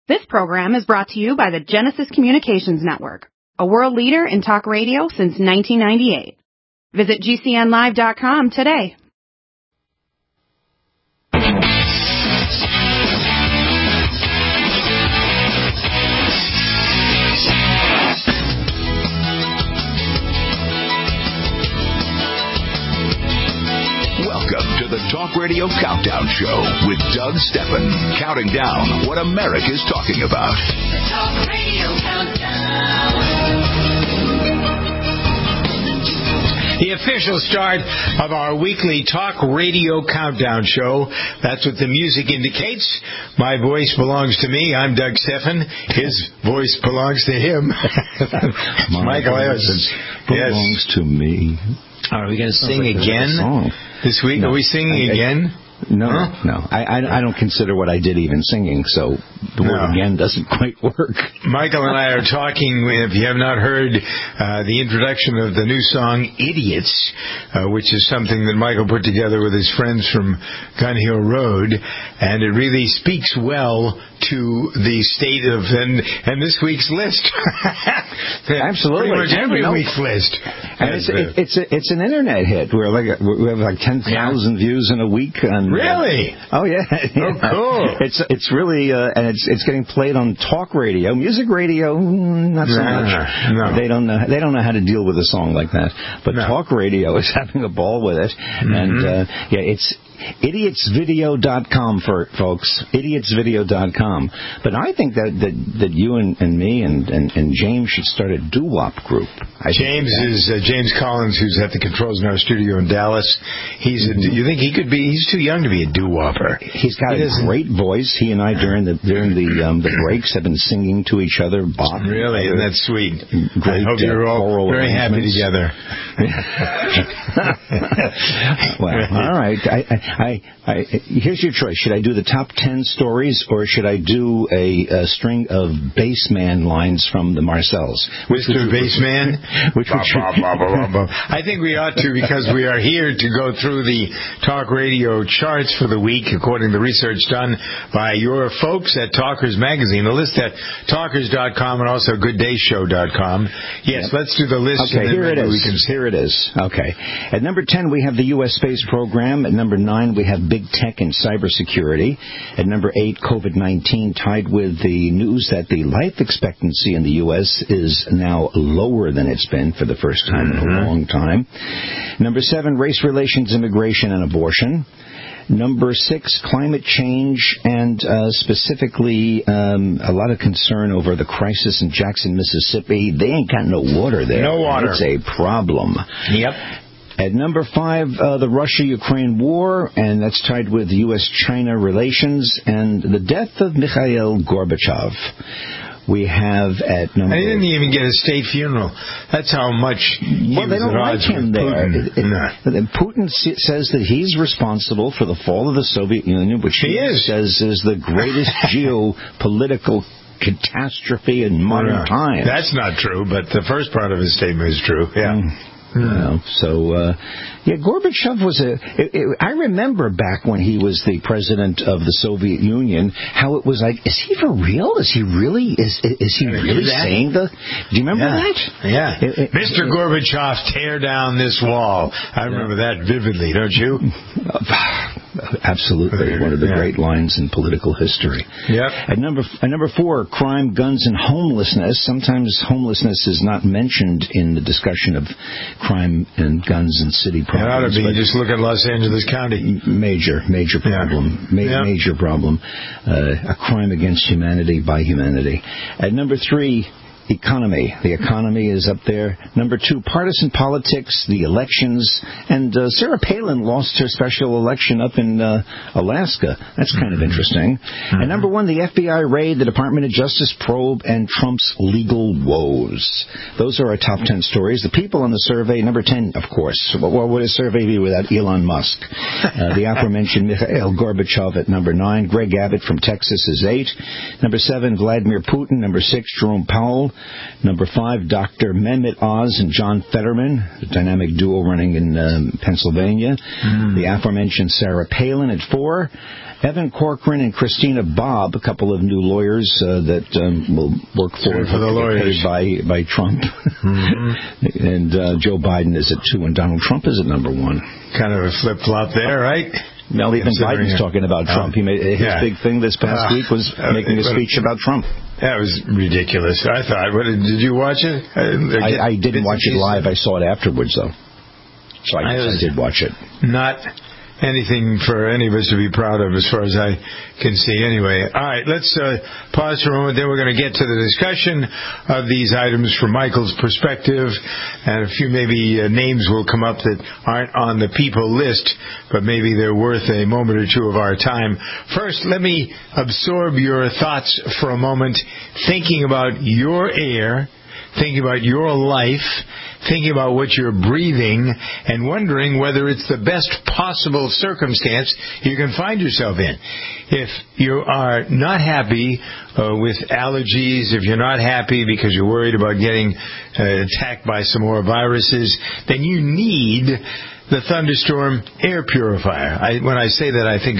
This program is brought to you by the Genesis Communications Network, a world leader in talk radio since 1998. Visit GCNlive.com today. Welcome to the Talk Radio Countdown Show with Doug Steffen, counting down what America's talking about. The Talk Radio Countdown. The official start of our weekly Talk Radio Countdown Show. That's what the music indicates. My voice belongs to me. I'm Doug Steffen. His voice belongs to him. Michael Harrison belongs to me. Are we going to sing again this week? No. Are we singing again? No, no. I don't consider what I did even singing, so the word again doesn't quite work. Michael and I are talking, if you have not heard the introduction of the new song, Idiots, which is something that Michael put together with his friends from Gun Hill Road, and it really speaks well to the state of, and this week's list. Absolutely. Pretty much every week's list. And it's an internet hit. We have like 10,000 views in a week. Really? Oh yeah. Oh, cool. It's really and it's getting played on talk radio, music radio, not so much. No. They don't know how to deal with a song like that. But talk radio is having a ball with it, and it's idiotsvideo.com for folks. Idiotsvideo.com. But I think that you and me and James should start a doo-wop group. James is James Collins, who's at the controls in our studio in Dallas. You think he could be? He's too young to be a doo-wopper. He's got a great voice. He and I during the breaks have been singing to each other. Really, and that's sweet. Great, I hope you're all very happy together. Well, all right. Here's your choice. Should I do the top 10 stories, or should I do a string of bassman lines from the Marcells? Mr. Bassman? I think we ought to, because we are here to go through the talk radio charts for the week, according to research done by your folks at Talkers Magazine. A list at talkers.com and also gooddayshow.com. Yes, let's do the list. Okay, here it is. Here it is. Okay. At number 10, we have the U.S. space program. At number 9, we have big tech and cybersecurity. At number 8, COVID-19, tied with the news that the life expectancy in the U.S. is now lower than it's been for the first time in a long time. Number 7, race relations, immigration, and abortion. Number 6, climate change, and specifically a lot of concern over the crisis in Jackson, Mississippi. They ain't got no water there. No water. It's a problem. Yep. At number 5, the Russia-Ukraine war, and that's tied with U.S.-China relations, and the death of Mikhail Gorbachev. We have at number... I didn't even get a state funeral. That's how much he was they don't like him there. Putin. Putin says that he's responsible for the fall of the Soviet Union, which he says is the greatest geopolitical catastrophe in modern times. That's not true, but the first part of his statement is true. Yeah. Gorbachev was I remember back when he was the president of the Soviet Union, how it was like, is he for real? Is he really saying the... Do you remember that? Yeah. Mr. Gorbachev, tear down this wall. I remember that vividly, don't you? Absolutely. One of the great lines in political history. Yep. At number 4, crime, guns, and homelessness. Sometimes homelessness is not mentioned in the discussion of crime and guns and city problems. It ought to be. You just look at Los Angeles County. Major problem. Major problem. A crime against humanity by humanity. At number 3, economy. The economy is up there. Number 2, partisan politics, the elections. And Sarah Palin lost her special election up in Alaska. That's kind of interesting. And number 1, the FBI raid, the Department of Justice probe, and Trump's legal woes. Those are our top 10 stories. The people on the survey, number 10, of course. What would a survey be without Elon Musk? The aforementioned Mikhail Gorbachev at number 9. Greg Abbott from Texas is 8. Number 7, Vladimir Putin. Number 6, Jerome Powell. Number 5, Dr. Mehmet Oz and John Fetterman, a dynamic duo running in Pennsylvania. The aforementioned Sarah Palin at 4. Evan Corcoran and Christina Bobb, a couple of new lawyers that will work for the lawyers paid by Trump. And Joe Biden is at 2, and Donald Trump is at number 1. Kind of a flip-flop there, right? Well, even Biden's talking about Trump. He made his big thing this past week was making a speech about Trump. That was ridiculous. I thought. Did you watch it? I didn't watch it live. I saw it afterwards, though. So I did watch it. Not anything for any of us to be proud of, as far as I can see. Anyway, all right, let's pause for a moment. Then we're going to get to the discussion of these items from Michael's perspective, and a few maybe names will come up that aren't on the people list, but maybe they're worth a moment or two of our time. First, let me absorb your thoughts for a moment, thinking about your air, thinking about your life, thinking about what you're breathing, and wondering whether it's the best possible circumstance you can find yourself in. If you are not happy with allergies, if you're not happy because you're worried about getting attacked by some more viruses, then you need the Thunderstorm air purifier. When I say that, I think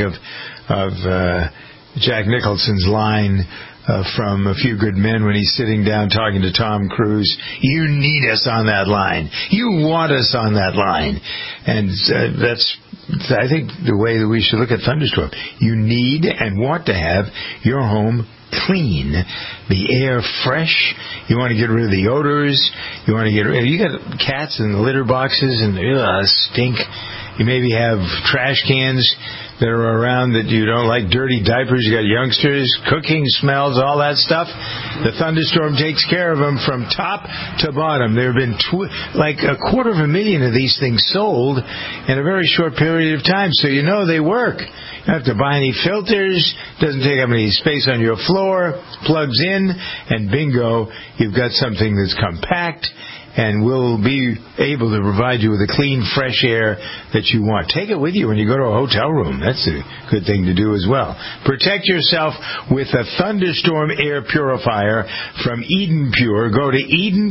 of Jack Nicholson's line from A Few Good Men when he's sitting down talking to Tom Cruise. You need us on that line. You want us on that line. And that's, I think, the way that we should look at Thunderstorm. You need and want to have your home clean, the air fresh. You want to get rid of the odors. You want to get rid of, you got cats in the litter boxes and stink. You maybe have trash cans that are around that you don't like, dirty diapers, you got youngsters, cooking smells, all that stuff. The Thunderstorm takes care of them from top to bottom. There have been like 250,000 of these things sold in a very short period of time, so you know they work. You don't have to buy any filters, doesn't take up any space on your floor, plugs in, and bingo, you've got something that's compact and will be able to provide you with the clean, fresh air that you want. Take it with you when you go to a hotel room. That's a good thing to do as well. Protect yourself with a Thunderstorm air purifier from Eden Pure. Go to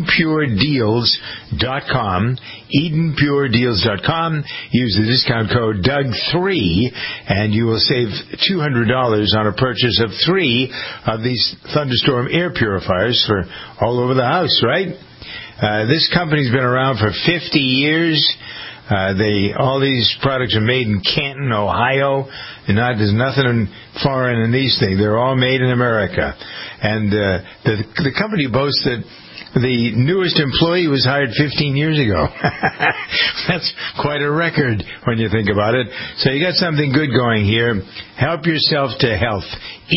EdenPureDeals.com. EdenPureDeals.com. Use the discount code Doug3, and you will save $200 on a purchase of 3 of these Thunderstorm air purifiers for all over the house, right? This company's been around for 50 years. All these products are made in Canton, Ohio. There's nothing foreign in these things. They're all made in America. And the company boasts that the newest employee was hired 15 years ago. That's quite a record when you think about it. So you got something good going here. Help yourself to health.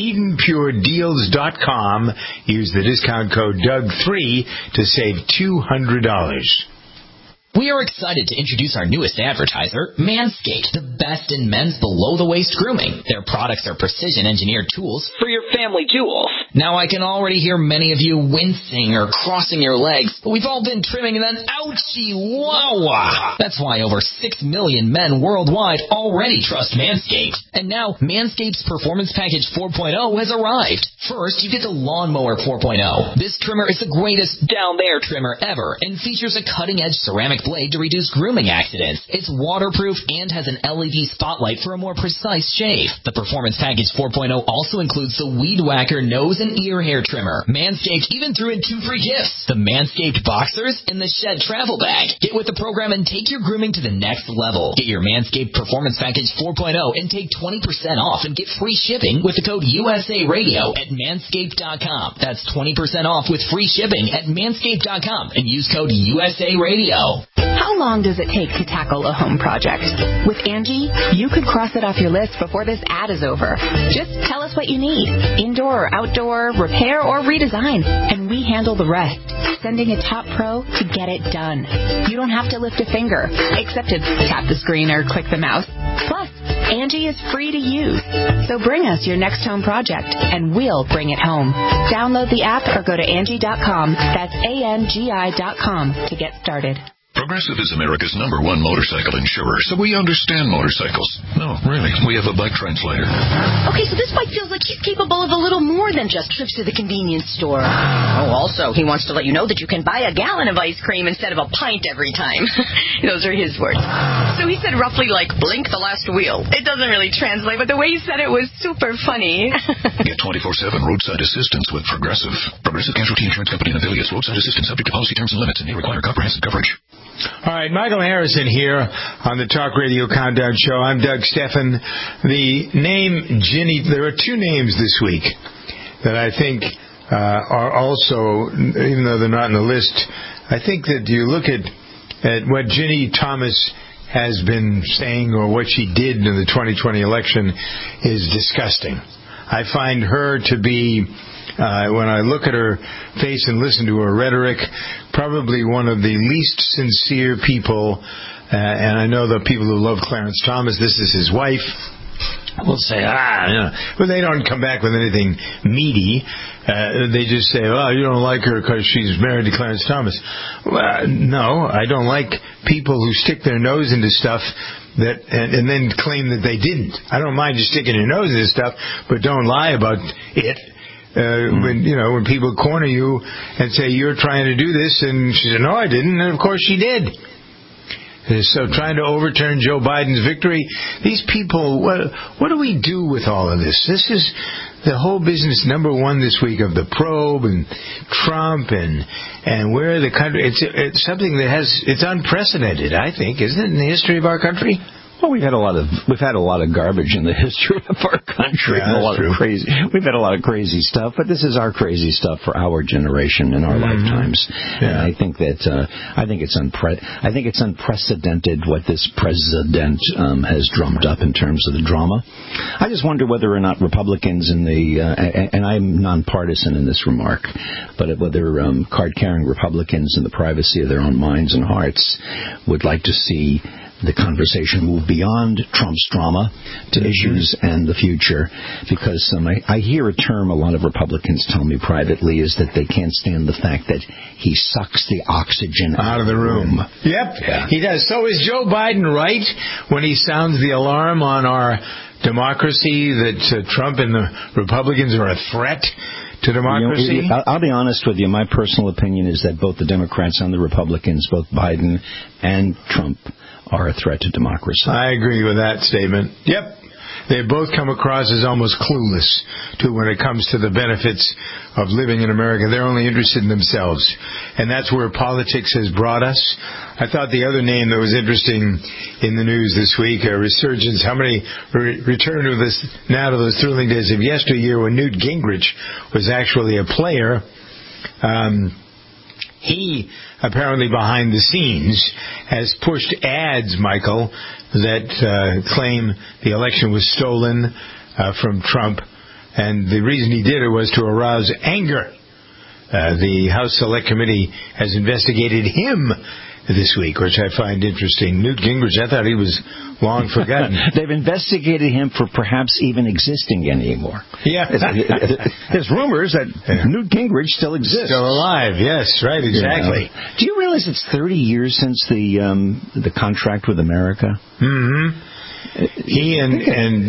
EdenPureDeals.com. Use the discount code Doug3 to save $200. We are excited to introduce our newest advertiser, Manscaped, the best in men's below-the-waist grooming. Their products are precision-engineered tools for your family jewels. Now, I can already hear many of you wincing or crossing your legs, but we've all been trimming and then ouchie, wah-wah. That's why over 6 million men worldwide already trust Manscaped. And now, Manscaped's Performance Package 4.0 has arrived. First, you get the Lawnmower 4.0. This trimmer is the greatest down-there trimmer ever and features a cutting-edge ceramic blade to reduce grooming accidents. It's waterproof and has an LED spotlight for a more precise shave. The Performance Package 4.0 also includes the Weed Whacker nose and ear hair trimmer. Manscaped even threw in 2 free gifts: the Manscaped Boxers and the Shed Travel Bag. Get with the program and take your grooming to the next level. Get your Manscaped Performance Package 4.0 and take 20% off and get free shipping with the code USA Radio at Manscaped.com. That's 20% off with free shipping at Manscaped.com and use code USA Radio. How long does it take to tackle a home project? With Angie, you could cross it off your list before this ad is over. Just tell us what you need. Indoor or outdoor, repair or redesign. And we handle the rest. Sending a top pro to get it done. You don't have to lift a finger, except to tap the screen or click the mouse. Plus, Angie is free to use. So bring us your next home project, and we'll bring it home. Download the app or go to Angie.com. That's ANGI.com to get started. From Progressive is America's #1 motorcycle insurer, so we understand motorcycles. No, really, we have a bike translator. Okay, so this bike feels like he's capable of a little more than just trips to the convenience store. Oh, also, he wants to let you know that you can buy a gallon of ice cream instead of a pint every time. Those are his words. So he said roughly like, blink the last wheel. It doesn't really translate, but the way he said it was super funny. Get 24/7 roadside assistance with Progressive. Progressive Casualty Insurance Company and affiliates. Roadside assistance subject to policy terms and limits and may require comprehensive coverage. All right, Michael Harrison here on the Talk Radio Countdown Show. I'm Doug Steffen. The name Ginny, there are two names this week that I think are also, even though they're not on the list, I think that you look at what Ginny Thomas has been saying or what she did in the 2020 election is disgusting. I find her to be, when I look at her face and listen to her rhetoric, probably one of the least sincere people, and I know the people who love Clarence Thomas, this is his wife, will say, but they don't come back with anything meaty. They just say, you don't like her because she's married to Clarence Thomas. Well, no, I don't like people who stick their nose into stuff that and then claim that they didn't. I don't mind you sticking your nose into stuff, but don't lie about it. When people corner you and say you're trying to do this, and she said, no, I didn't, and of course she did. So trying to overturn Joe Biden's victory, these people, what do we do with all of this? This is the whole business #1 this week of the probe and Trump and where the country. It's something that it's unprecedented, I think, isn't it, in the history of our country? Well, we've had a lot of garbage in the history of our country. Yeah, We've had a lot of crazy stuff, but this is our crazy stuff for our generation in our lifetimes. Yeah. And I think it's unprecedented what this president has drummed up in terms of the drama. I just wonder whether or not Republicans and I'm nonpartisan in this remark, but whether card-carrying Republicans in the privacy of their own minds and hearts would like to see the conversation move beyond Trump's drama to issues and the future, because I hear a term a lot of Republicans tell me privately is that they can't stand the fact that he sucks the oxygen out of the room. Yep, yeah. He does. So is Joe Biden right when he sounds the alarm on our democracy that Trump and the Republicans are a threat to democracy? I'll be honest with you. My personal opinion is that both the Democrats and the Republicans, both Biden and Trump, are a threat to democracy. I agree with that statement. Yep. They both come across as almost clueless when it comes to the benefits of living in America. They're only interested in themselves. And that's where politics has brought us. I thought the other name that was interesting in the news this week, a resurgence, how many return to this now to those thrilling days of yesteryear when Newt Gingrich was actually a player. He, apparently behind the scenes, has pushed ads, Michael, that claim the election was stolen from Trump. And the reason he did it was to arouse anger. The House Select Committee has investigated him this week, which I find interesting. Newt Gingrich, I thought he was long forgotten. They've investigated him for perhaps even existing anymore. Yeah. There's rumors that Newt Gingrich still exists. Still alive, yes, right, exactly. Yeah. Do you realize it's 30 years since the contract with America? Mm-hmm. He when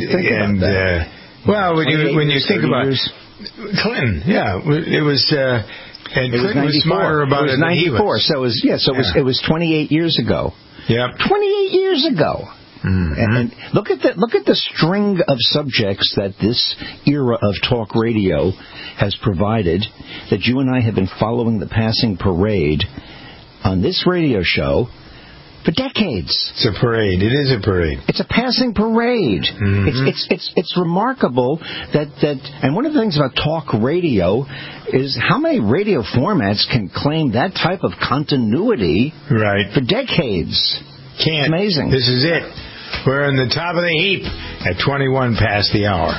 you think about Clinton, it was... And Clinton was smarter about it. It was 94. It was 28 years ago. Yeah. 28 years ago. Mm-hmm. And look at the string of subjects that this era of talk radio has provided, that you and I have been following the passing parade on this radio show for decades. It's a parade. It is a parade. It's a passing parade. Mm-hmm. It's remarkable that and one of the things about talk radio is how many radio formats can claim that type of continuity for decades. Can't. It's amazing. This is it. We're in the top of the heap at 21 past the hour.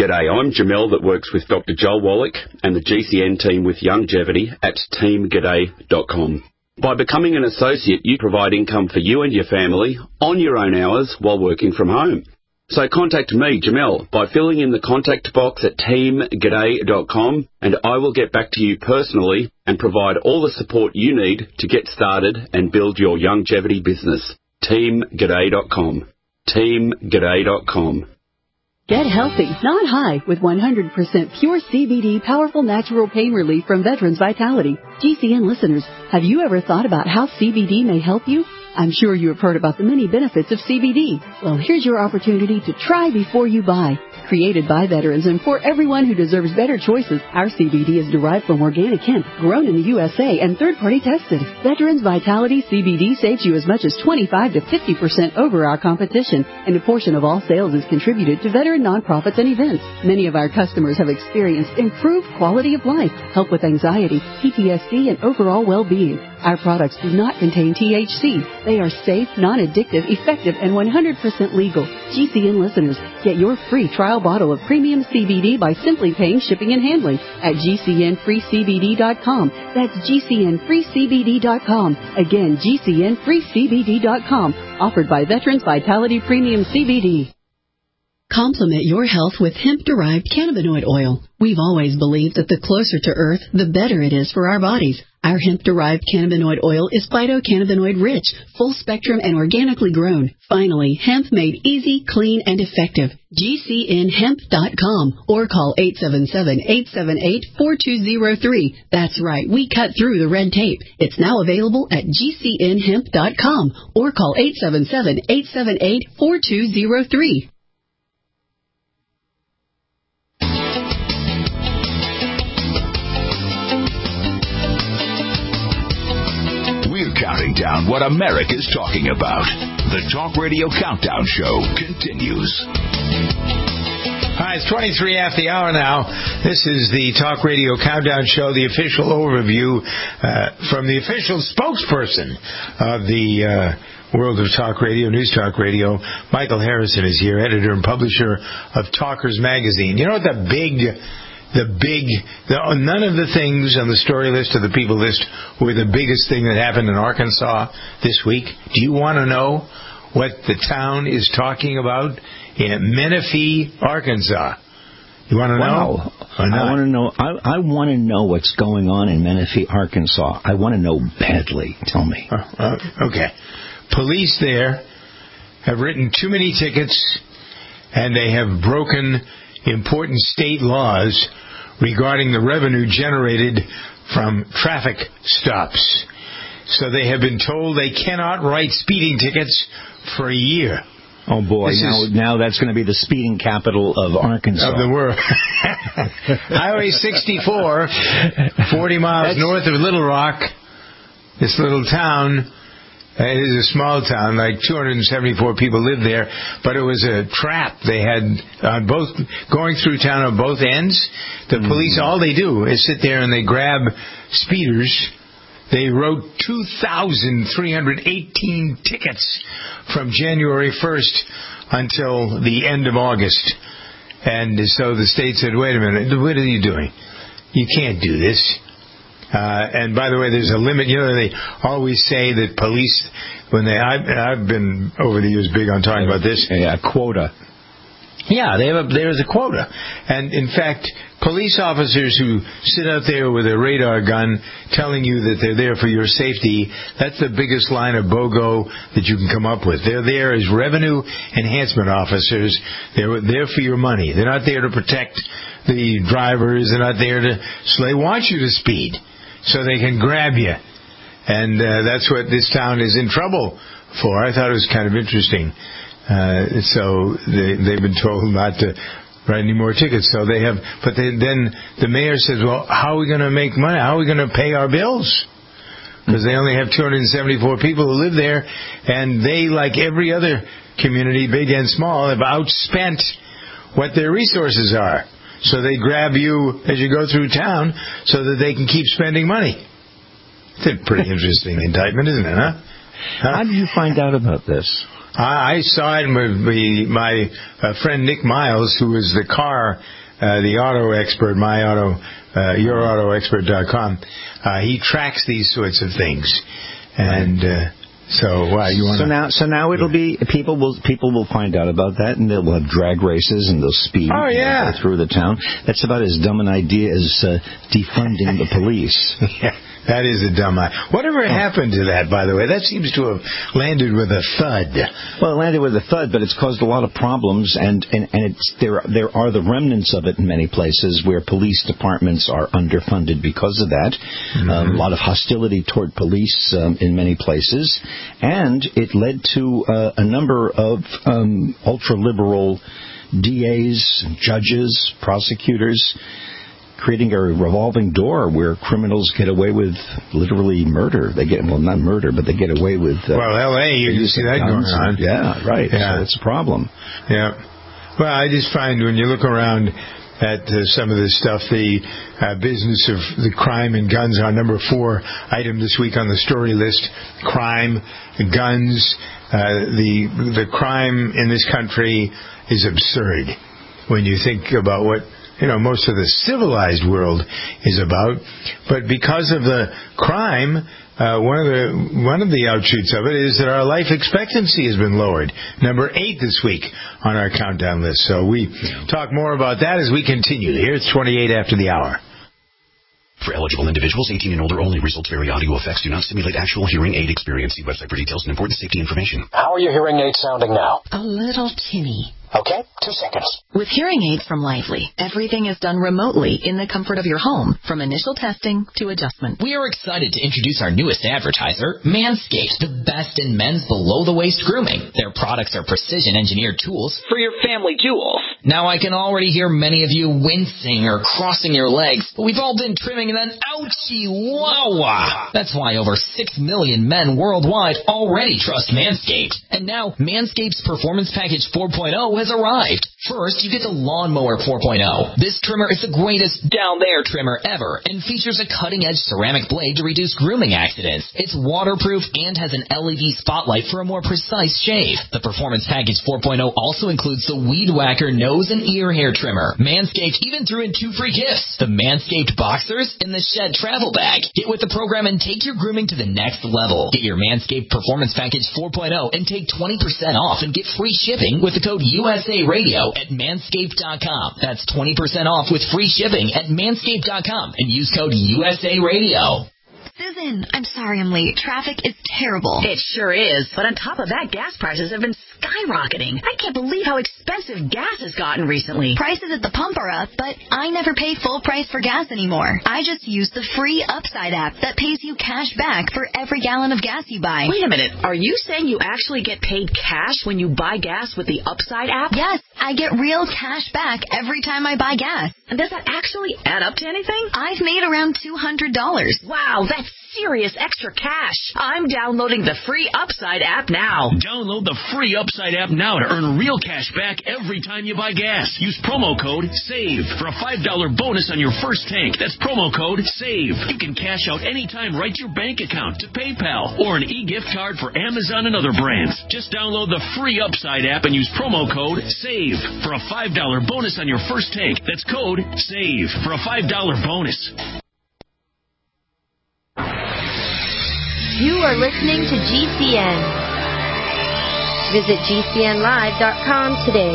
G'day, I'm Jamel that works with Dr. Joel Wallach and the GCN team with Longevity at teamg'day.com. By becoming an associate, you provide income for you and your family on your own hours while working from home. So contact me, Jamel, by filling in the contact box at teamg'day.com, and I will get back to you personally and provide all the support you need to get started and build your longevity business. teamg'day.com. teamg'day.com. Get healthy, not high, with 100% pure CBD powerful natural pain relief from Veterans Vitality. GCN listeners, have you ever thought about how CBD may help you? I'm sure you have heard about the many benefits of CBD. Well, here's your opportunity to try before you buy. Created by veterans and for everyone who deserves better choices, our CBD is derived from organic hemp, grown in the USA and third-party tested. Veterans Vitality CBD saves you as much as 25 to 50% over our competition, and a portion of all sales is contributed to veteran nonprofits and events. Many of our customers have experienced improved quality of life, help with anxiety, PTSD, and overall well-being. Our products do not contain THC. They are safe, non-addictive, effective, and 100% legal. GCN listeners, get your free trial bottle of premium CBD by simply paying shipping and handling at GCNFreeCBD.com. That's GCNFreeCBD.com. Again, GCNFreeCBD.com. Offered by Veterans Vitality Premium CBD. Complement your health with hemp-derived cannabinoid oil. We've always believed that the closer to Earth, the better it is for our bodies. Our hemp-derived cannabinoid oil is phytocannabinoid-rich, full-spectrum, and organically grown. Finally, hemp made easy, clean, and effective. GCNHemp.com or call 877-878-4203. That's right, we cut through the red tape. It's now available at GCNHemp.com or call 877-878-4203. Counting down what America's talking about. The Talk Radio Countdown Show continues. Hi, it's 23 after the hour now. This is the Talk Radio Countdown Show, the official overview from the official spokesperson of the world of talk radio, News Talk Radio. Michael Harrison is here, editor and publisher of Talkers Magazine. You know what none of the things on the story list or the people list were the biggest thing that happened in Arkansas this week. Do you want to know what the town is talking about in Menifee, Arkansas? You want to know? I want to know. I want to know what's going on in Menifee, Arkansas. I want to know badly. Tell me. Okay. Police there have written too many tickets, and they have broken important state laws regarding the revenue generated from traffic stops. So they have been told they cannot write speeding tickets for a year. Oh, boy. Now that's going to be the speeding capital of Arkansas. Of the world. Highway 64, 40 miles north of Little Rock, this little town. It is a small town, like 274 people live there, but it was a trap. They had on both going through town on both ends. The police, all they do is sit there and they grab speeders. They wrote 2,318 tickets from January 1st until the end of August. And so the state said, wait a minute, what are you doing? You can't do this. And by the way, there's a limit. You know, they always say that police, I've been over the years big on talking about this. Yeah, quota. Yeah, there's a quota. And in fact, police officers who sit out there with a radar gun telling you that they're there for your safety, that's the biggest line of BOGO that you can come up with. They're there as revenue enhancement officers. They're there for your money. They're not there to protect the drivers. They're not there to, so they want you to speed so they can grab you. And that's what this town is in trouble for. I thought it was kind of interesting. So they've been told not to write any more tickets. So they have, but then the mayor says, well, how are we going to make money? How are we going to pay our bills? Because they only have 274 people who live there, and they, like every other community, big and small, have outspent what their resources are. So they grab you as you go through town so that they can keep spending money. It's a pretty interesting indictment, isn't it, huh? How did you find out about this? I saw it with my friend Nick Miles, who is the auto expert, yourautoexpert.com. He tracks these sorts of things. And so now it'll be people will find out about that, and they'll have drag races and they'll speed through the town. That's about as dumb an idea as defunding the police. Yeah. That is a dumb idea. Whatever happened to that, by the way? That seems to have landed with a thud. Well, it landed with a thud, but it's caused a lot of problems, and there are the remnants of it in many places where police departments are underfunded because of that. A lot of hostility toward police in many places, and it led to a number of ultra-liberal DAs, judges, prosecutors, creating a revolving door where criminals get away with literally murder. Not murder, but they get away with... L.A., you see that going on. Yeah, right. Yeah. So it's a problem. Yeah. Well, I just find when you look around at some of this stuff, the business of the crime and guns are number 4 item this week on the story list. Crime, guns, the crime in this country is absurd when you think about what most of the civilized world is about. But because of the crime, one of the outshoots of it is that our life expectancy has been lowered. Number 8 this week on our countdown list. So we talk more about that as we continue. Here it's 28 after the hour. For eligible individuals, 18 and older only. Results vary. Audio effects do not simulate actual hearing aid experience. See website for details and important safety information. How are your hearing aids sounding now? A little tinny. Okay, 2 seconds. With hearing aids from Lively, everything is done remotely in the comfort of your home, from initial testing to adjustment. We are excited to introduce our newest advertiser, Manscaped, the best in men's below-the-waist grooming. Their products are precision-engineered tools for your family jewels. Now, I can already hear many of you wincing or crossing your legs, but we've all been trimming and then ouchie wawa. That's why over 6 million men worldwide already trust Manscaped. And now, Manscaped's Performance Package 4.0 has arrived. First, you get the Lawnmower 4.0. This trimmer is the greatest down there trimmer ever and features a cutting-edge ceramic blade to reduce grooming accidents. It's waterproof and has an LED spotlight for a more precise shave. The Performance Package 4.0 also includes the Weed Whacker nose and ear hair trimmer. Manscaped even threw in 2 free gifts, the Manscaped Boxers and the Shed Travel Bag. Get with the program and take your grooming to the next level. Get your Manscaped Performance Package 4.0 and take 20% off and get free shipping with the code USA Radio at manscaped.com. That's 20% off with free shipping at manscaped.com and use code USA Radio. Susan, I'm sorry I'm late. Traffic is terrible. It sure is. But on top of that, gas prices have been skyrocketing. I can't believe how expensive gas has gotten recently. Prices at the pump are up, but I never pay full price for gas anymore. I just use the free Upside app that pays you cash back for every gallon of gas you buy. Wait a minute. Are you saying you actually get paid cash when you buy gas with the Upside app? Yes, I get real cash back every time I buy gas. And does that actually add up to anything? I've made around $200. Wow, that's serious extra cash. I'm downloading the free Upside app now. Download the free Upside app now to earn real cash back every time you buy gas. Use promo code SAVE for a $5 bonus on your first tank. That's promo code SAVE. You can cash out anytime right to your bank account, to PayPal, or an e-gift card for Amazon and other brands. Just download the free Upside app and use promo code SAVE for a $5 bonus on your first tank. That's code SAVE for a $5 bonus. You are listening to GCN. Visit GCNlive.com today.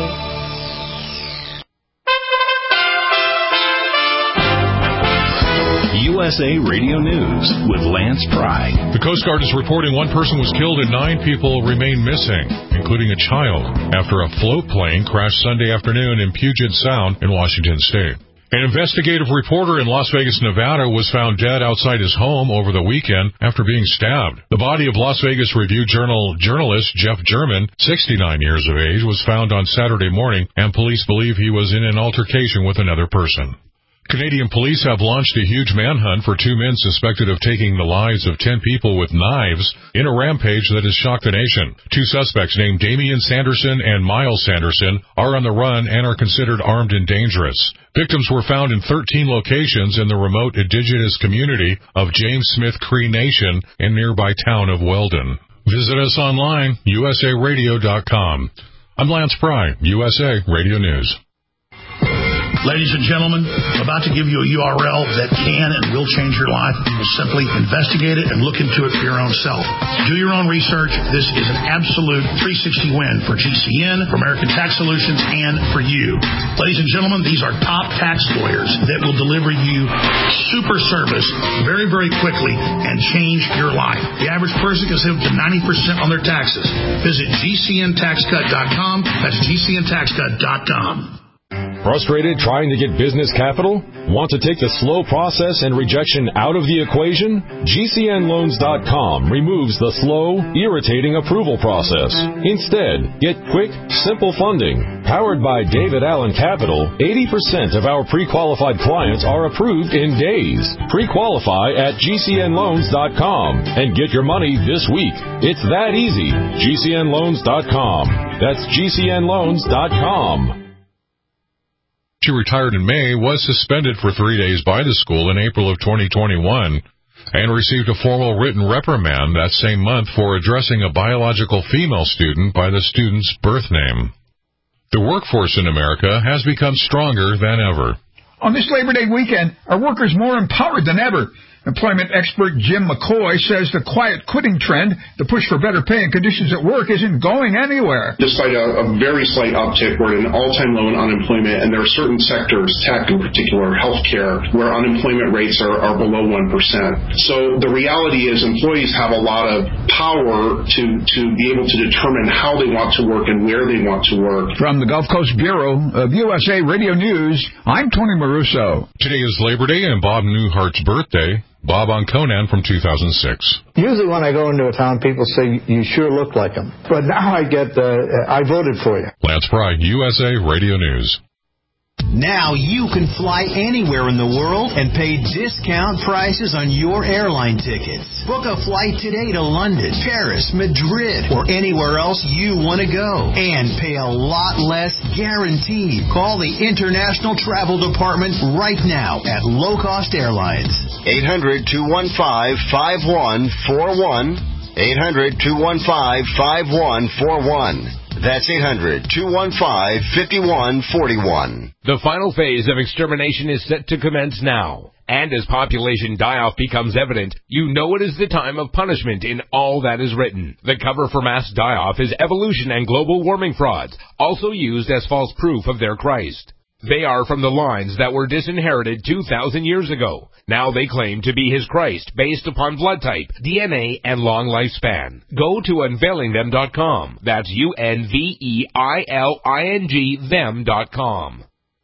USA Radio News with Lance Pry. The Coast Guard is reporting 1 person was killed and 9 people remain missing, including a child, after a float plane crashed Sunday afternoon in Puget Sound in Washington State. An investigative reporter in Las Vegas, Nevada, was found dead outside his home over the weekend after being stabbed. The body of Las Vegas Review-Journal journalist Jeff German, 69 years of age, was found on Saturday morning, and police believe he was in an altercation with another person. Canadian police have launched a huge manhunt for 2 men suspected of taking the lives of 10 people with knives in a rampage that has shocked the nation. 2 suspects named Damian Sanderson and Miles Sanderson are on the run and are considered armed and dangerous. Victims were found in 13 locations in the remote indigenous community of James Smith Cree Nation in nearby town of Weldon. Visit us online, usaradio.com. I'm Lance Pry, USA Radio News. Ladies and gentlemen, I'm about to give you a URL that can and will change your life. You will simply investigate it and look into it for your own self. Do your own research. This is an absolute 360 win for GCN, for American Tax Solutions, and for you. Ladies and gentlemen, these are top tax lawyers that will deliver you super service very, very quickly and change your life. The average person can save up to 90% on their taxes. Visit GCNTaxCut.com. That's GCNTaxCut.com. Frustrated trying to get business capital? Want to take the slow process and rejection out of the equation? GCNLoans.com removes the slow, irritating approval process. Instead, get quick, simple funding. Powered by David Allen Capital, 80% of our pre-qualified clients are approved in days. Pre-qualify at GCNLoans.com and get your money this week. It's that easy. GCNLoans.com. That's GCNLoans.com. She retired in May, was suspended for 3 days by the school in April of 2021, and received a formal written reprimand that same month for addressing a biological female student by the student's birth name. The workforce in America has become stronger than ever. On this Labor Day weekend, our workers more empowered than ever. Employment expert Jim McCoy says the quiet quitting trend, the push for better pay and conditions at work, isn't going anywhere. Despite a very slight uptick, we're at an all-time low in unemployment, and there are certain sectors, tech in particular, healthcare, where unemployment rates are below 1%. So the reality is employees have a lot of power to be able to determine how they want to work and where they want to work. From the Gulf Coast Bureau of USA Radio News, I'm Tony Maruso. Today is Labor Day and Bob Newhart's birthday. Bob on Conan from 2006. Usually when I go into a town, people say, you sure look like him. But now I get, I voted for you. Lance Pry, USA Radio News. Now you can fly anywhere in the world and pay discount prices on your airline tickets. Book a flight today to London, Paris, Madrid, or anywhere else you want to go. And pay a lot less guaranteed. Call the International Travel Department right now at Low Cost Airlines. 800-215-5141. 800-215-5141. That's 800-215-5141. The final phase of extermination is set to commence now. And as population die-off becomes evident, you know it is the time of punishment in all that is written. The cover for mass die-off is evolution and global warming frauds, also used as false proof of their Christ. They are from the lines that were disinherited 2,000 years ago. Now they claim to be his Christ based upon blood type, DNA, and long lifespan. Go to unveilingthem.com. That's UNVEILING them.com.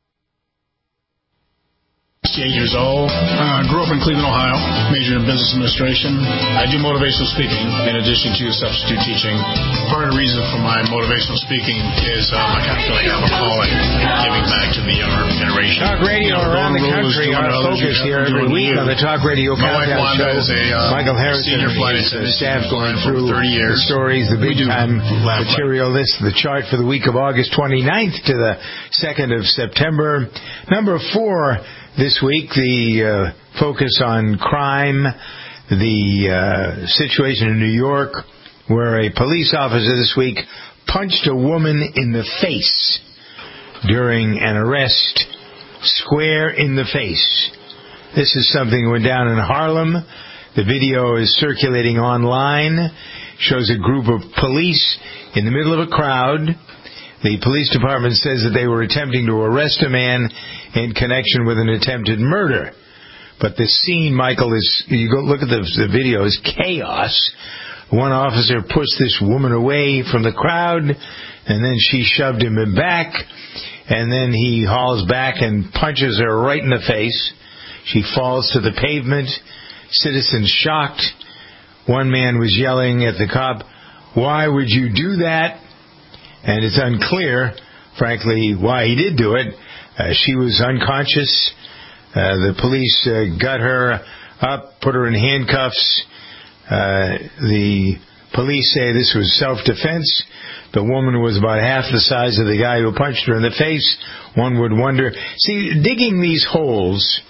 68 years old. Grew up in Cleveland, Ohio. Majored in business administration. I do motivational speaking in addition to substitute teaching. Part of the reason for my motivational speaking is I kind of feel like I have a calling giving back to the younger generation. Talk radio around the country. Our focus here every week on the Talk Radio Countdown Show. Michael Harrison and his staff going through the stories, the big-time material list, the chart for the week of August 29th to the 2nd of September. Number 4 this week, the focus on crime, the situation in New York, where a police officer this week punched a woman in the face during an arrest, square in the face. This is something that went down in Harlem. The video is circulating online, shows a group of police in the middle of a crowd. The police department says that they were attempting to arrest a man in connection with an attempted murder. But the scene, Michael, you go look at the video, is chaos. One officer pushed this woman away from the crowd, and then she shoved him back, and then he hauls back and punches her right in the face. She falls to the pavement. Citizens shocked. One man was yelling at the cop, "Why would you do that?" And it's unclear, frankly, why he did do it. She was unconscious. The police got her up, put her in handcuffs. The police say this was self-defense. The woman was about half the size of the guy who punched her in the face. One would wonder. See, digging these holes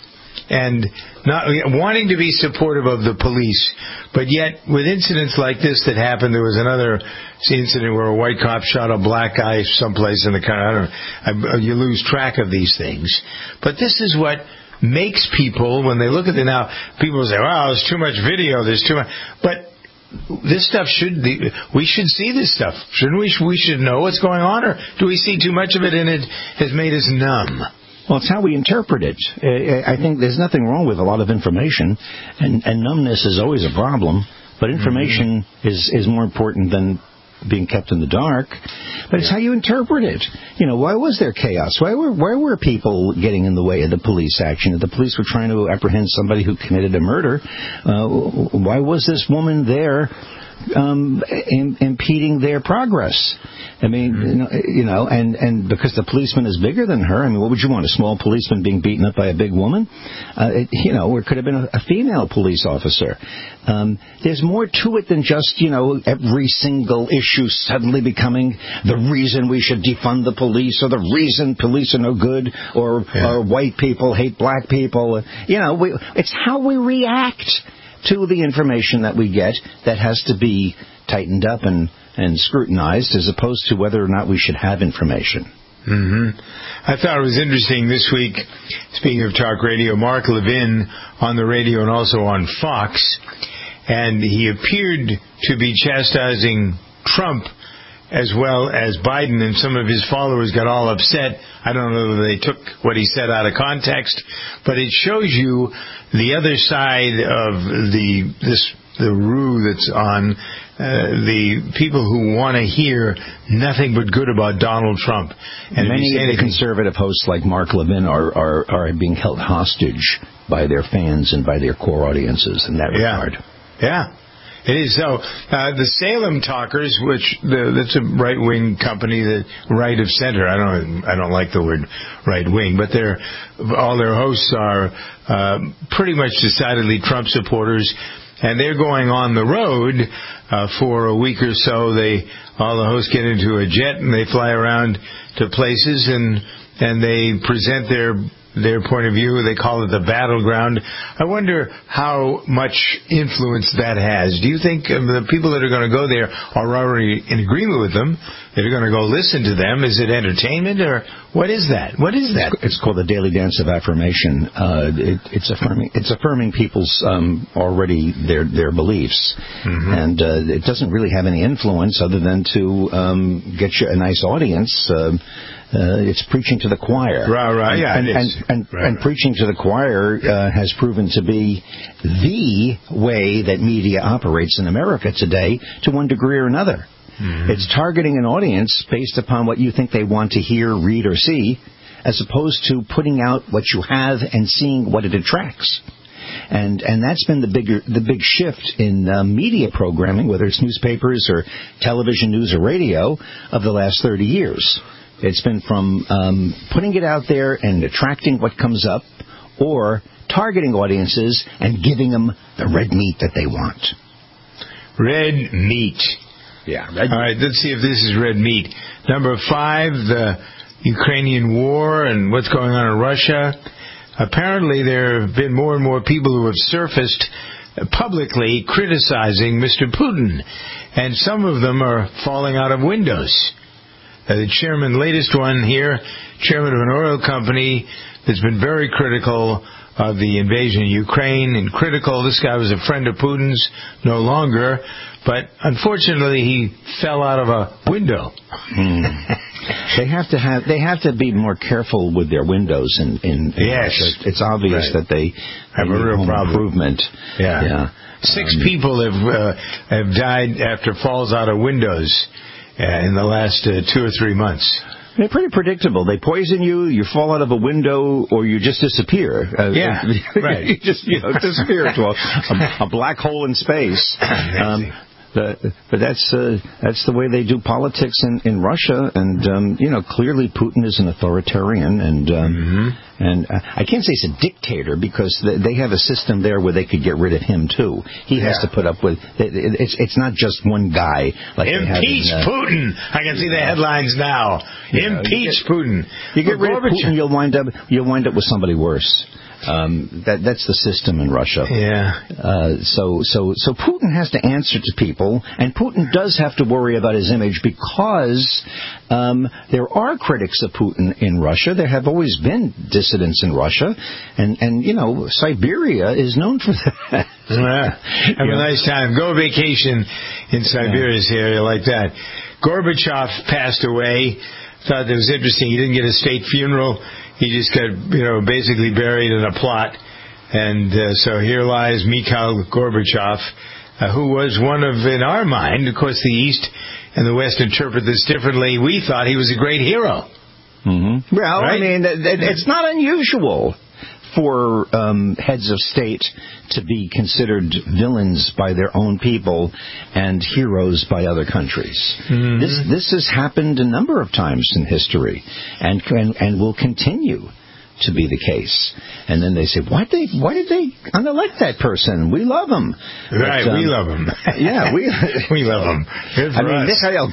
and not wanting to be supportive of the police, but yet with incidents like this that happened, there was another incident where a white cop shot a black guy someplace in the country. I don't know. You lose track of these things. But this is what makes people, when they look at it now, people say, wow, there's too much video, there's too much. But this stuff we should see this stuff. Shouldn't we? We should know what's going on, or do we see too much of it and it has made us numb? Well, it's how we interpret it. I think there's nothing wrong with a lot of information, and numbness is always a problem, but information is more important than being kept in the dark. But it's how you interpret it. You know, why was there chaos? Why were people getting in the way of the police action? If the police were trying to apprehend somebody who committed a murder, why was this woman there impeding their progress? I mean, you know, and because the policeman is bigger than her, I mean, what would you want, a small policeman being beaten up by a big woman? You know, it could have been a female police officer. There's more to it than just, you know, every single issue suddenly becoming the reason we should defund the police, or the reason police are no good, or white people hate black people. You know, it's how we react to the information that we get that has to be tightened up and scrutinized, as opposed to whether or not we should have information. I thought it was interesting this week, speaking of talk radio, Mark Levin on the radio and also on Fox, and he appeared to be chastising Trump as well as Biden, and some of his followers got all upset. I don't know whether they took what he said out of context, but it shows you the other side of the rue that's on the people who want to hear nothing but good about Donald Trump. And many of the conservative hosts like Mark Levin are being held hostage by their fans and by their core audiences in that regard. Yeah. It is. So the Salem Talkers, that's a right-wing company, that right of center. I don't like the word right-wing, but all their hosts are pretty much decidedly Trump supporters, and they're going on the road for a week or so. All the hosts get into a jet and they fly around to places and they present their point of view. They call it the battleground. I wonder how much influence that has. Do you think the people that are going to go there are already in agreement with them? They're going to go listen to them. Is it entertainment, or what is that? What is that? It's called the Daily Dance of Affirmation. It's affirming people's already their beliefs, and it doesn't really have any influence other than to get you a nice audience. It's preaching to the choir. Right, yeah. And preaching to the choir has proven to be the way that media operates in America today, to one degree or another. It's targeting an audience based upon what you think they want to hear, read, or see, as opposed to putting out what you have and seeing what it attracts. And that's been the big shift in media programming, whether it's newspapers or television, news, or radio, of the last 30 years. It's been from putting it out there and attracting what comes up, or targeting audiences and giving them the red meat that they want. Red meat. Yeah. All right, let's see if this is red meat. Number 5, the Ukrainian war and what's going on in Russia. Apparently there have been more and more people who have surfaced publicly criticizing Mr. Putin, and some of them are falling out of windows. The chairman, latest one here, chairman of an oil company that's been very critical of the invasion of Ukraine, and critical. This guy was a friend of Putin's, no longer, but unfortunately he fell out of a window. They have to be more careful with their windows in yes. Russia. It's obvious that they have a real problem. Improvement. Yeah. 6 people have died after falls out of windows in the last 2 or 3 months. They're pretty predictable. They poison you, you fall out of a window, or you just disappear. Right. You just disappear to a black hole in space. But that's the way they do politics in Russia, and clearly Putin is an authoritarian, and I can't say he's a dictator, because they have a system there where they could get rid of him too. He has to put up with it's not just one guy. Like impeach Putin. I can see the headlines now. Impeach Putin. You get rid of Putin, you'll wind up with somebody worse. That's the system in Russia. Yeah. So Putin has to answer to people, and Putin does have to worry about his image because there are critics of Putin in Russia. There have always been dissidents in Russia, and Siberia is known for that. Have a nice time. Go vacation in Siberia's area like that. Gorbachev passed away. Thought that was interesting. He didn't get a state funeral. He just got, basically buried in a plot. And so here lies Mikhail Gorbachev, who was one of, in our mind, of course, the East and the West interpret this differently. We thought he was a great hero. Mm-hmm. Well, right? I mean, it's not unusual for heads of state to be considered villains by their own people and heroes by other countries. Mm-hmm. This has happened a number of times in history and will continue to be the case. And then they say, why did they unelect that person? We love him. Right, we love him. Yeah, we love him. Good for us. Mikhail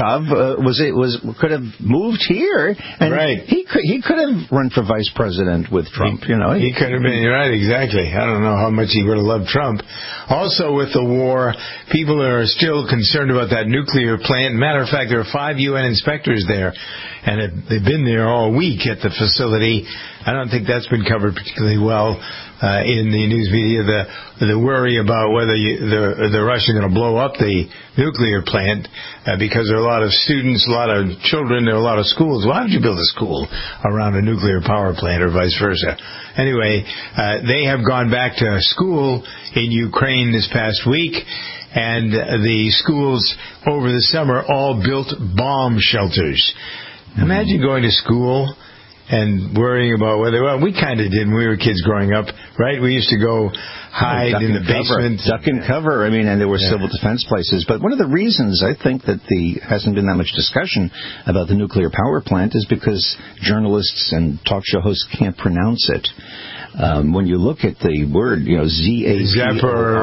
Gorbachev could have moved here, and he could have run for vice president with Trump. He could have been. Right, exactly. I don't know how much he would have loved Trump. Also, with the war, people are still concerned about that nuclear plant. Matter of fact, there are 5 UN inspectors there, and they've been there all week at the facility. I don't think that's been covered particularly well in the news media. The worry about whether the Russians are going to blow up the nuclear plant because there are a lot of students, a lot of children, there are a lot of schools. Why would you build a school around a nuclear power plant or vice versa? Anyway, they have gone back to school in Ukraine this past week, and the schools over the summer all built bomb shelters. Imagine going to school and worrying about we kind of did when we were kids growing up, right? We used to go hide in the basement. Duck and cover. I mean, and there were civil defense places. But one of the reasons I think that hasn't been that much discussion about the nuclear power plant is because journalists and talk show hosts can't pronounce it. When you look at the word, Zaporizhzhia.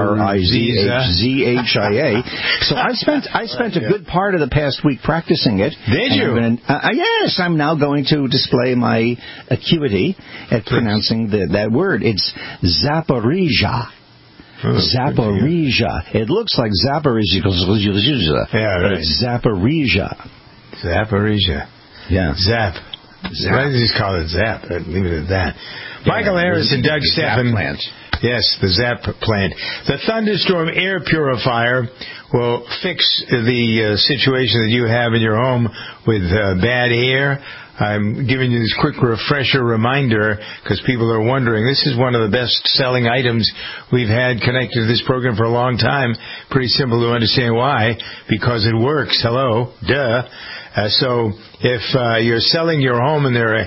So I spent a good part of the past week practicing it. Did you? Yes, I'm now going to display my acuity at pronouncing that word. It's Zaporizhzhia. Zaporizhzhia. It looks like Zaporizhzhia. Yeah, right. It's Zaporizhzhia. Zaporizhzhia. Yeah. Zap. Why don't you just call it Zap? Leave it at that. Michael Harris and Doug Steffen. Yes, the Zap plant. The Thunderstorm air purifier will fix the situation that you have in your home with bad air. I'm giving you this quick refresher reminder because people are wondering. This is one of the best-selling items we've had connected to this program for a long time. Pretty simple to understand why. Because it works. Hello. Duh. So if you're selling your home and are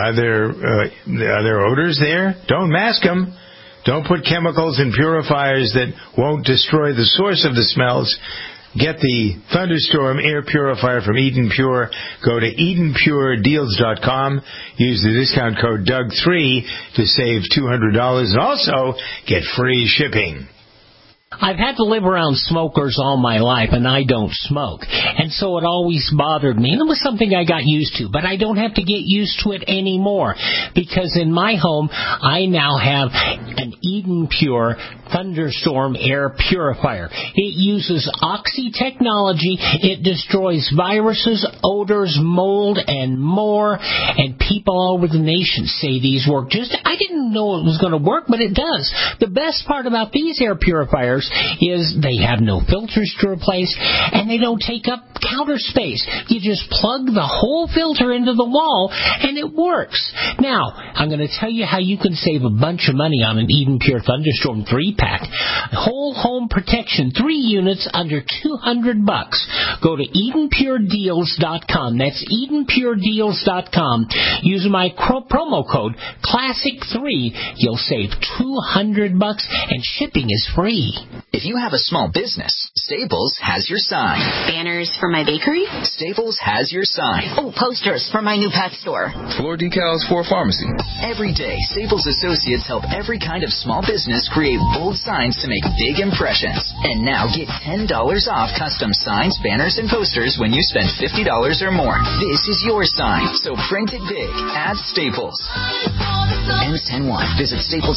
there odors there, don't mask them. Don't put chemicals and purifiers that won't destroy the source of the smells. Get the Thunderstorm air purifier from Eden Pure. Go to EdenPureDeals.com. Use the discount code Doug3 to save $200 and also get free shipping. I've had to live around smokers all my life, and I don't smoke. And so it always bothered me. And it was something I got used to, but I don't have to get used to it anymore. Because in my home, I now have an Eden Pure Thunderstorm air purifier. It uses Oxy technology. It destroys viruses, odors, mold, and more. And people all over the nation say these work. I didn't know it was going to work, but it does. The best part about these air purifiers is they have no filters to replace, and they don't take up counter space. You just plug the whole filter into the wall, and it works. Now, I'm going to tell you how you can save a bunch of money on an Eden Pure Thunderstorm 3-pack. Whole home protection, 3 units under $200. Go to EdenPureDeals.com. That's EdenPureDeals.com. Use my promo code CLASSIC3. You'll save $200, and shipping is free. If you have a small business, Staples has your sign. Banners for my bakery? Staples has your sign. Oh, posters for my new pet store. Floor decals for a pharmacy. Every day, Staples associates help every kind of small business create bold signs to make big impressions. And now get $10 off custom signs, banners, and posters when you spend $50 or more. This is your sign, so print it big at Staples. Ends 10/31/20 991. Visit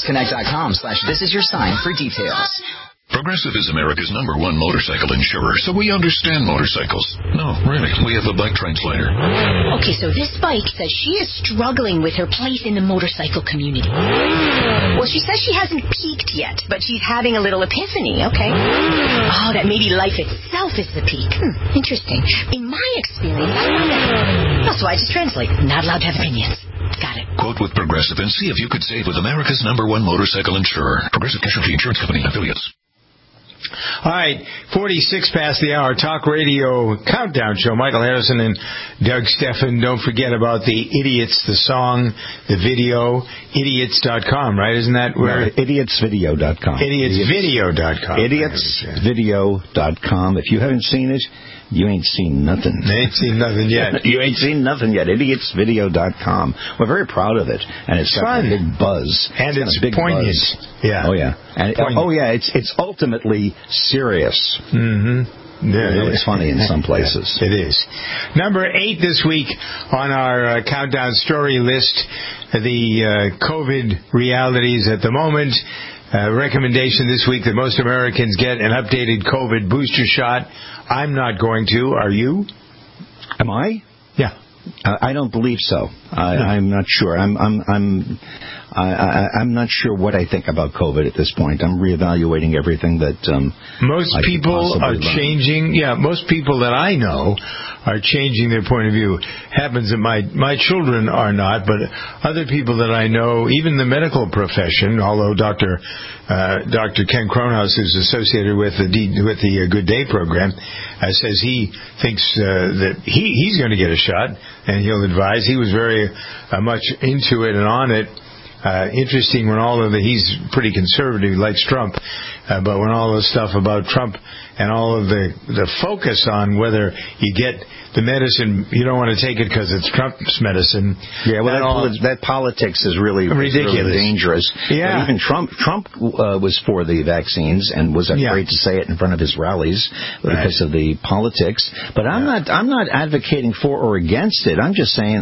staplesconnect.com/thisisyoursign for details. Progressive is America's #1 motorcycle insurer, so we understand motorcycles. No, really, we have a bike translator. Okay, so this bike says she is struggling with her place in the motorcycle community. Well, she says she hasn't peaked yet, but she's having a little epiphany, okay? Oh, that maybe life itself is the peak. Interesting. In my experience, I find that... Oh, so I just translate. Not allowed to have opinions. Got it. Quote with Progressive and see if you could save with America's #1 motorcycle insurer. Progressive Casualty Insurance Company and affiliates. All right, 46 past the hour, Talk Radio Countdown Show. Michael Harrison and Doug Steffen. Don't forget about the Idiots, the song, the video, idiots.com, right? Isn't that where? Idiotsvideo.com. Idiotsvideo.com. Idiotsvideo.com. If you haven't seen it, you ain't seen nothing. They ain't seen nothing yet. You ain't seen nothing yet. Idiotsvideo.com. We're very proud of it, and it's got a big buzz. And it's big poignant. Buzz. Yeah. Oh yeah. And it's ultimately serious. Mm-hmm. Yeah, it's funny in some places. It is. Number 8 this week on our countdown story list, the COVID realities at the moment. Recommendation this week that most Americans get an updated COVID booster shot. I'm not going to. Are you? Am I? Yeah. I don't believe so. I'm not sure. I'm not sure what I think about COVID at this point. I'm reevaluating everything that most people are changing. Yeah, most people that I know are changing their point of view. Happens that my children are not, but other people that I know, even the medical profession, although Dr. Ken Cronhaus, who's associated with the Good Day program, says he thinks that he's going to get a shot, and he'll advise. He was very much into it and on it. Interesting when he's pretty conservative, he likes Trump, but when all the stuff about Trump and all of the focus on whether you get the medicine, you don't want to take it because it's Trump's medicine. Yeah, well, that politics is really ridiculous, really dangerous. Yeah, but even Trump was for the vaccines and was afraid to say it in front of his rallies because of the politics. But I'm not advocating for or against it. I'm just saying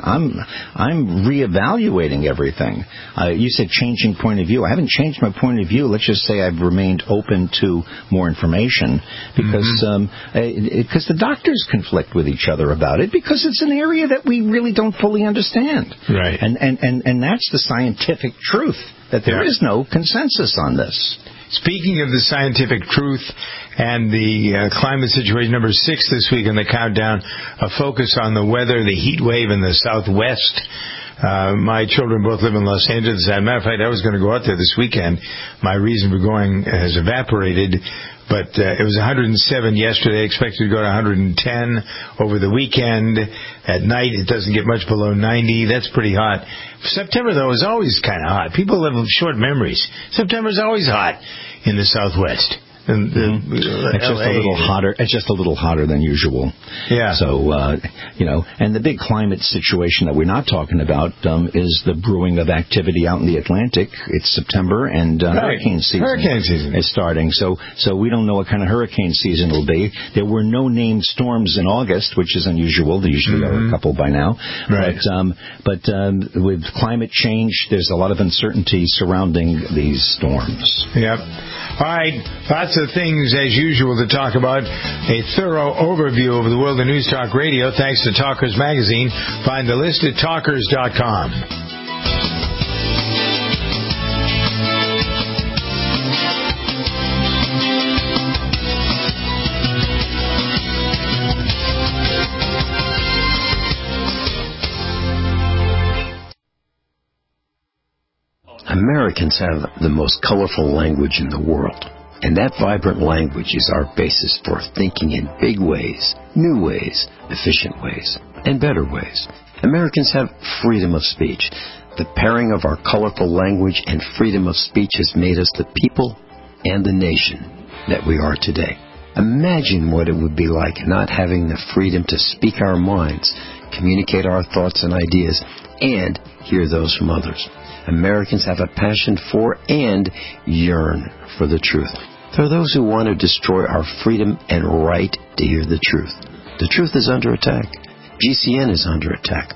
I'm reevaluating everything. You said changing point of view. I haven't changed my point of view. Let's just say I've remained open to more information because the doctors conflict with each other about it because it's an area that we really don't fully understand. Right. And that's the scientific truth, that there is no consensus on this. Speaking of the scientific truth and the climate situation, number 6 this week in the countdown, a focus on the weather, the heat wave in the Southwest. My children both live in Los Angeles. As a matter of fact, I was going to go out there this weekend. My reason for going has evaporated. But it was 107 yesterday, expected to go to 110 over the weekend. At night, it doesn't get much below 90. That's pretty hot. September, though, is always kind of hot. People have short memories. September's always hot in the Southwest. It's just a little hotter. It's just a little hotter than usual. Yeah. So and the big climate situation that we're not talking about is the brewing of activity out in the Atlantic. It's September and hurricane season is starting. So we don't know what kind of hurricane season will be. There were no named storms in August, which is unusual. There usually are a couple by now. Right. But with climate change, there's a lot of uncertainty surrounding these storms. Yep. All right. Lots of things, as usual, to talk about. A thorough overview of the world of News Talk Radio, thanks to Talkers Magazine. Find the list at talkers.com. Americans have the most colorful language in the world, and that vibrant language is our basis for thinking in big ways, new ways, efficient ways, and better ways. Americans have freedom of speech. The pairing of our colorful language and freedom of speech has made us the people and the nation that we are today. Imagine what it would be like not having the freedom to speak our minds, communicate our thoughts and ideas, and hear those from others. Americans have a passion for and yearn for the truth. There are those who want to destroy our freedom and right to hear the truth. The truth is under attack. GCN is under attack.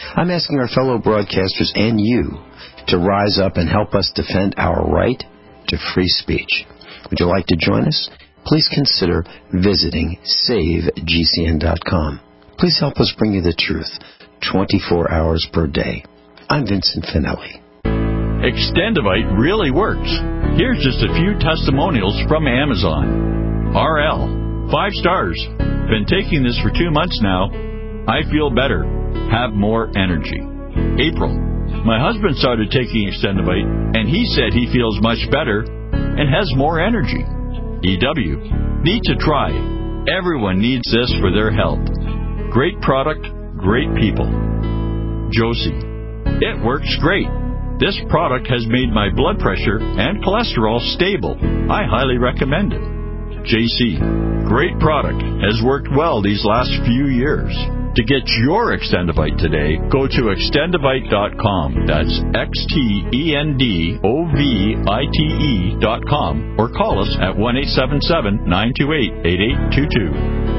I'm asking our fellow broadcasters and you to rise up and help us defend our right to free speech. Would you like to join us? Please consider visiting SaveGCN.com. Please help us bring you the truth 24 hours per day. I'm Vincent Finelli. Extendivite really works. Here's just a few testimonials from Amazon. RL, 5 stars. Been taking this for 2 months now. I feel better. Have more energy. April, my husband started taking Extendivite, and he said he feels much better and has more energy. EW, need to try. Everyone needs this for their health. Great product, great people. Josie, it works great. This product has made my blood pressure and cholesterol stable. I highly recommend it. JC, great product. Has worked well these last few years. To get your Extendivite today, go to Extendivite.com. That's XTENDOVITE.com or call us at 1-877-928-8822.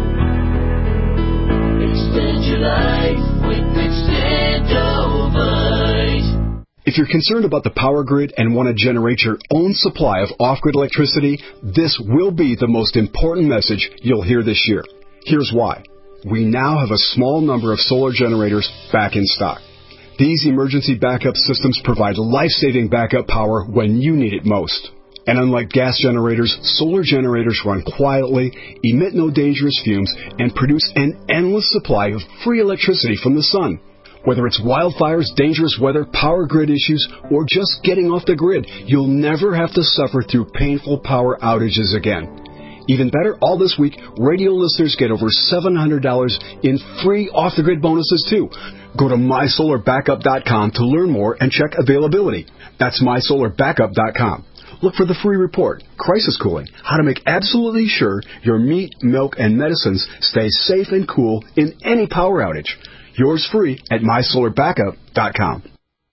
Extend your life with Extendivite. If you're concerned about the power grid and want to generate your own supply of off-grid electricity, this will be the most important message you'll hear this year. Here's why. We now have a small number of solar generators back in stock. These emergency backup systems provide life-saving backup power when you need it most. And unlike gas generators, solar generators run quietly, emit no dangerous fumes, and produce an endless supply of free electricity from the sun. Whether it's wildfires, dangerous weather, power grid issues, or just getting off the grid, you'll never have to suffer through painful power outages again. Even better, all this week, radio listeners get over $700 in free off-the-grid bonuses, too. Go to MySolarBackup.com to learn more and check availability. That's MySolarBackup.com. Look for the free report, Crisis Cooling, how to make absolutely sure your meat, milk, and medicines stay safe and cool in any power outage. Yours free at MySolarBackup.com.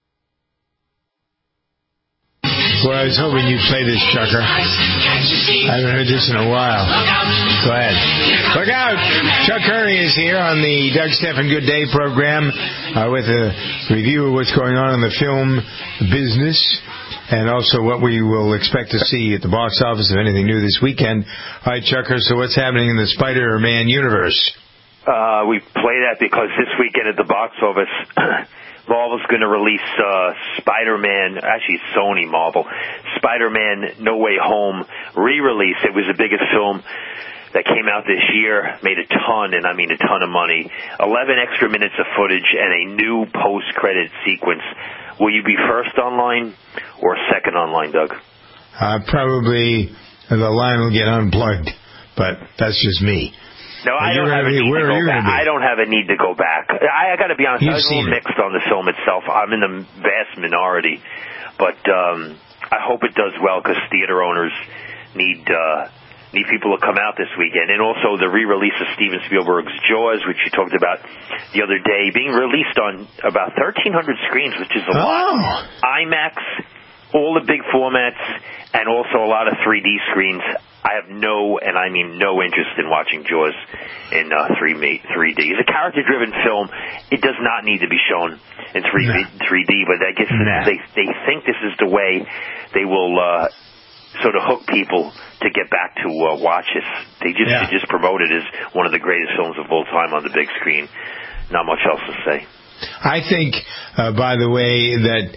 Well, I was hoping you'd play this, Chucker. I haven't heard this in a while. Go ahead. Look out! Chuck Kearney is here on the Doug Stephan Good Day program with a review of what's going on in the film business and also what we will expect to see at the box office, if anything new this weekend. All right, Chucker, so what's happening in the Spider-Man universe? We play that because this weekend at the box office... Marvel's going to release Spider-Man, actually Sony Marvel, Spider-Man No Way Home re-release. It was the biggest film that came out this year, made a ton, and I mean a ton of money. 11 extra minutes of footage and a new post-credit sequence. Will you be first online or second online, Doug? Probably the line will get unplugged, but that's just me. No, I don't have a need to go back. I don't have a need to go back. I got to be honest, I was a little mixed on the film itself. I'm in the vast minority, but I hope it does well because theater owners need people to come out this weekend. And also the re-release of Steven Spielberg's Jaws, which you talked about the other day, being released on about 1,300 screens, which is a lot. IMAX, all the big formats, and also a lot of 3D screens. I have no, and I mean no, interest in watching Jaws in 3D. It's a character-driven film. It does not need to be shown in 3D, but I guess they think this is the way they will sort of hook people to get back to watch this. They just promote it as one of the greatest films of all time on the big screen. Not much else to say. I think, by the way,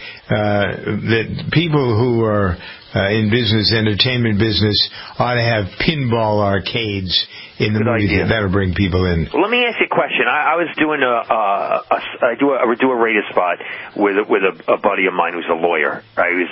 that people who are in business, entertainment business, ought to have pinball arcades in the movie theater. That'll bring people in. Well, let me ask you a question. I was doing I do a radio spot with a buddy of mine who's a lawyer.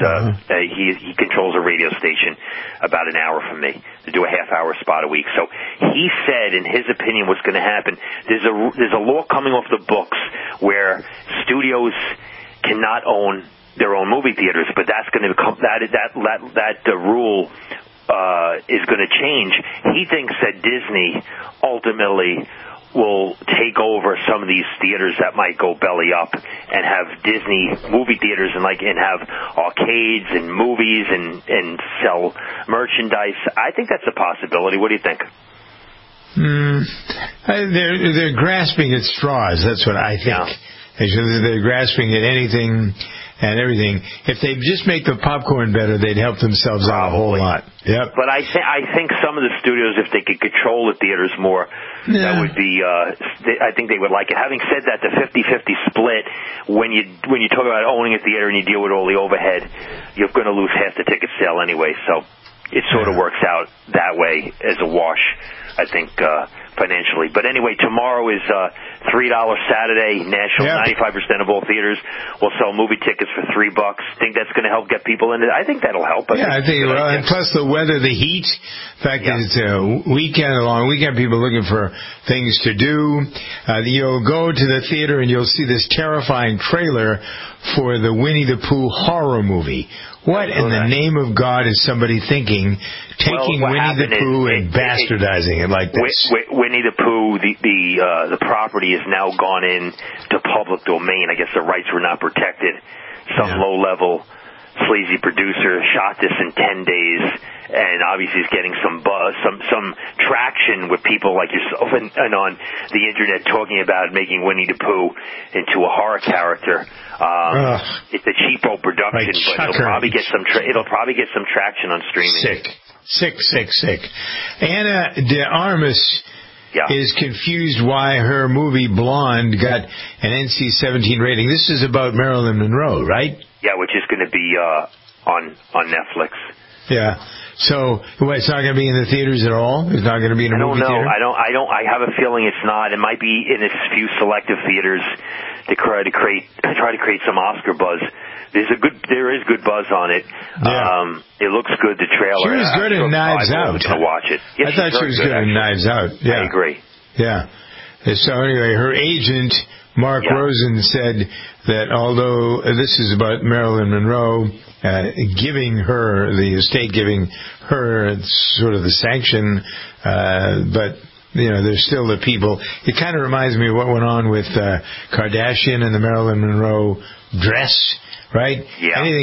He controls a radio station about an hour from me to do a half-hour spot a week. So he said, in his opinion, what's going to happen? There's a law coming off the books where studios cannot own their own movie theaters, but that's going to become that rule is going to change. He thinks that Disney ultimately will take over some of these theaters that might go belly up and have Disney movie theaters and have arcades and movies and sell merchandise. I think that's a possibility. What do you think? They're grasping at straws. That's what I think. They're grasping at anything and everything. If they just make the popcorn better, they'd help themselves out a whole lot. Yep. But I think some of the studios, if they could control the theaters more, that would be. I think they would like it. Having said that, the 50-50 split, when you talk about owning a theater and you deal with all the overhead, you're going to lose half the ticket sale anyway. So it sort of works out that way as a wash, I think, financially. But anyway, tomorrow is $3 Saturday. National, 95% of all theaters will sell movie tickets for $3. Think that's going to help get people in it? I think that'll help. I think it will. And plus the weather, the heat. In fact, it's a long weekend. People looking for things to do. You'll go to the theater and you'll see this terrifying trailer for the Winnie the Pooh horror movie. What in the name of God is somebody thinking, taking Winnie the Pooh and bastardizing it like this? Winnie the Pooh, the property has now gone into public domain. I guess the rights were not protected. Some low-level sleazy producer shot this in 10 days, and obviously is getting some buzz, some traction with people like yourself and on the internet talking about making Winnie the Pooh into a horror character. It's a cheapo production, but it'll probably get some traction on streaming. Sick. Anna de Armas is confused why her movie Blonde got an NC-17 rating. This is about Marilyn Monroe, right? Yeah, which is going to be on Netflix. Yeah. So it's not going to be in the theaters at all? It's not going to be in a movie theater? I don't know. I have a feeling it's not. It might be in a few selective theaters to try to create some Oscar buzz. There is good buzz on it. Yeah. It looks good. The trailer. She was good in Knives Out. To watch it. I thought she was good in Knives Out. Yeah. I agree. Yeah. So anyway, her agent Mark Rosen said that although this is about Marilyn Monroe, giving her the estate, giving her sort of the sanction, but there's still the people. It kind of reminds me of what went on with Kardashian and the Marilyn Monroe dress. Right? Yeah. Anything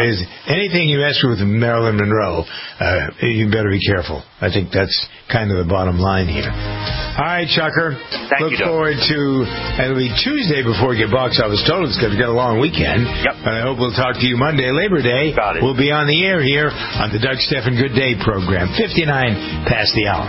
you mess with Marilyn Monroe, you better be careful. I think that's kind of the bottom line here. All right, Chucker. Look forward to, it'll be Tuesday before we get box office totals because we've got a long weekend. Yep. But I hope we'll talk to you Monday, Labor Day. Got it. We'll be on the air here on the Doug Stephan Good Day program, 59 past the hour.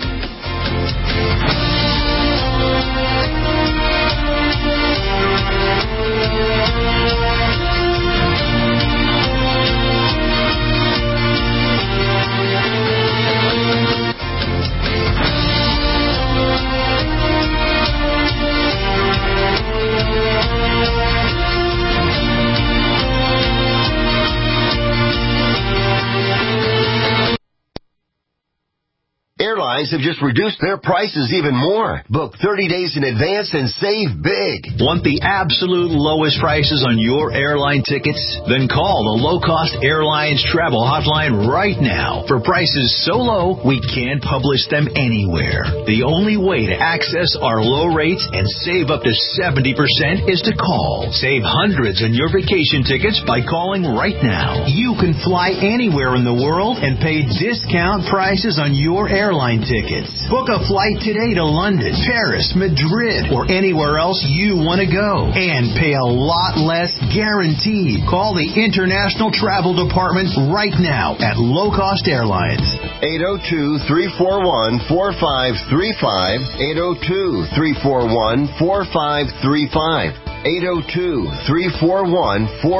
Airlines have just reduced their prices even more. Book 30 days in advance and save big. Want the absolute lowest prices on your airline tickets? Then call the Low Cost Airlines Travel Hotline right now. For prices so low, we can't publish them anywhere. The only way to access our low rates and save up to 70% is to call. Save hundreds on your vacation tickets by calling right now. You can fly anywhere in the world and pay discount prices on your airline tickets. Book a flight today to London, Paris, Madrid, or anywhere else you want to go. And pay a lot less guaranteed. Call the International Travel Department right now at Low Cost Airlines. 802-341-4535. 802-341-4535.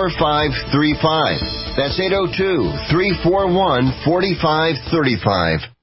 802-341-4535. That's 802-341-4535.